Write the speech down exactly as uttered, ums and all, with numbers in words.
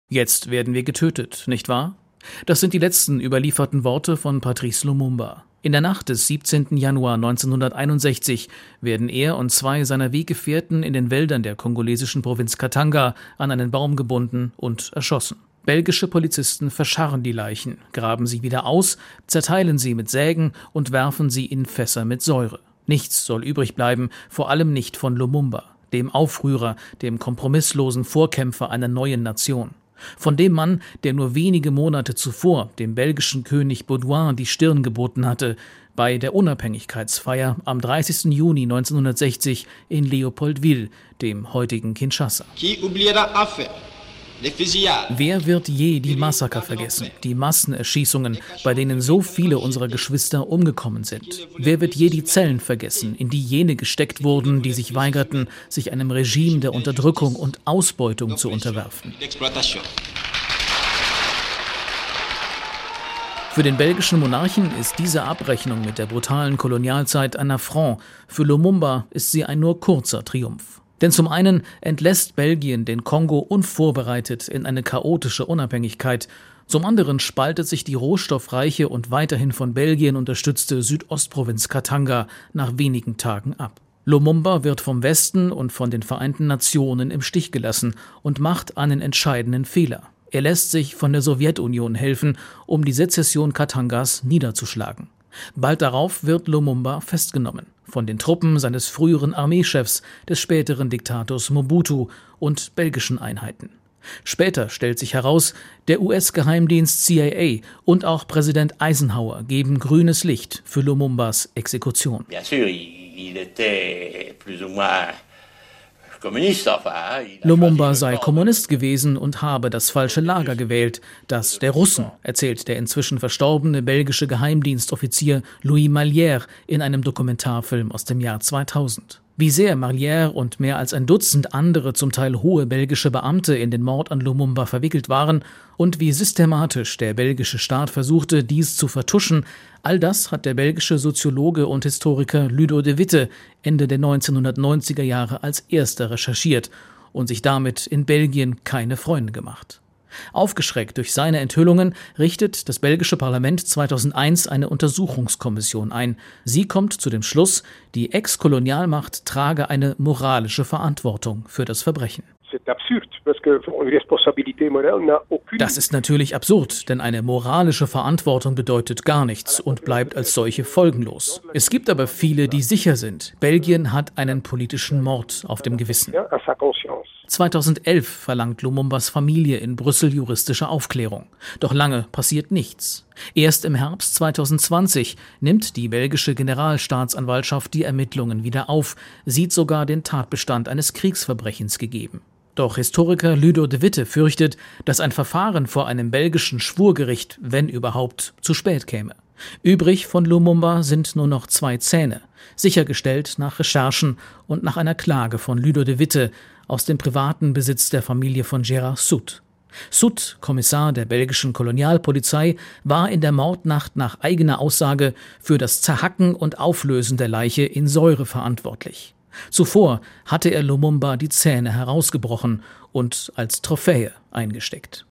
Jetzt werden wir getötet, nicht wahr? Das sind die letzten überlieferten Worte von Patrice Lumumba. In der Nacht des siebzehnten Januar neunzehnhunderteinundsechzig werden er und zwei seiner Weggefährten in den Wäldern der kongolesischen Provinz Katanga an einen Baum gebunden und erschossen. Belgische Polizisten verscharren die Leichen, graben sie wieder aus, zerteilen sie mit Sägen und werfen sie in Fässer mit Säure. Nichts soll übrig bleiben, vor allem nicht von Lumumba, dem Aufrührer, dem kompromisslosen Vorkämpfer einer neuen Nation. Von dem Mann, der nur wenige Monate zuvor dem belgischen König Baudouin die Stirn geboten hatte, bei der Unabhängigkeitsfeier am dreißigsten Juni neunzehnhundertsechzig in Leopoldville, dem heutigen Kinshasa. Wer wird je die Massaker vergessen, die Massenerschießungen, bei denen so viele unserer Geschwister umgekommen sind? Wer wird je die Zellen vergessen, in die jene gesteckt wurden, die sich weigerten, sich einem Regime der Unterdrückung und Ausbeutung zu unterwerfen? Für den belgischen Monarchen ist diese Abrechnung mit der brutalen Kolonialzeit ein Affront, für Lumumba ist sie ein nur kurzer Triumph. Denn zum einen entlässt Belgien den Kongo unvorbereitet in eine chaotische Unabhängigkeit, zum anderen spaltet sich die rohstoffreiche und weiterhin von Belgien unterstützte Südostprovinz Katanga nach wenigen Tagen ab. Lumumba wird vom Westen und von den Vereinten Nationen im Stich gelassen und macht einen entscheidenden Fehler. Er lässt sich von der Sowjetunion helfen, um die Sezession Katangas niederzuschlagen. Bald darauf wird Lumumba festgenommen, von den Truppen seines früheren Armeechefs, des späteren Diktators Mobutu und belgischen Einheiten. Später stellt sich heraus, der U S-Geheimdienst C I A und auch Präsident Eisenhower geben grünes Licht für Lumumbas Exekution. Bien sûr, il était plus ou moins. Lumumba sei Kommunist gewesen und habe das falsche Lager gewählt, das der Russen, erzählt der inzwischen verstorbene belgische Geheimdienstoffizier Louis Malière in einem Dokumentarfilm aus dem Jahr zweitausend. Wie sehr Malière und mehr als ein Dutzend andere, zum Teil hohe belgische Beamte in den Mord an Lumumba verwickelt waren und wie systematisch der belgische Staat versuchte, dies zu vertuschen, all das hat der belgische Soziologe und Historiker Ludo de Witte Ende der neunzehnhundertneunziger Jahre als erster recherchiert und sich damit in Belgien keine Freunde gemacht. Aufgeschreckt durch seine Enthüllungen richtet das belgische Parlament zweitausendeins eine Untersuchungskommission ein. Sie kommt zu dem Schluss, die Ex-Kolonialmacht trage eine moralische Verantwortung für das Verbrechen. Das ist natürlich absurd, denn eine moralische Verantwortung bedeutet gar nichts und bleibt als solche folgenlos. Es gibt aber viele, die sicher sind, Belgien hat einen politischen Mord auf dem Gewissen. zweitausendelf verlangt Lumumbas Familie in Brüssel juristische Aufklärung. Doch lange passiert nichts. Erst im Herbst zweitausendzwanzig nimmt die belgische Generalstaatsanwaltschaft die Ermittlungen wieder auf, sieht sogar den Tatbestand eines Kriegsverbrechens gegeben. Doch Historiker Ludo de Witte fürchtet, dass ein Verfahren vor einem belgischen Schwurgericht, wenn überhaupt, zu spät käme. Übrig von Lumumba sind nur noch zwei Zähne, sichergestellt nach Recherchen und nach einer Klage von Ludo de Witte aus dem privaten Besitz der Familie von Gérard Sout. Sout, Kommissar der belgischen Kolonialpolizei, war in der Mordnacht nach eigener Aussage für das Zerhacken und Auflösen der Leiche in Säure verantwortlich. Zuvor hatte er Lumumba die Zähne herausgebrochen und als Trophäe eingesteckt.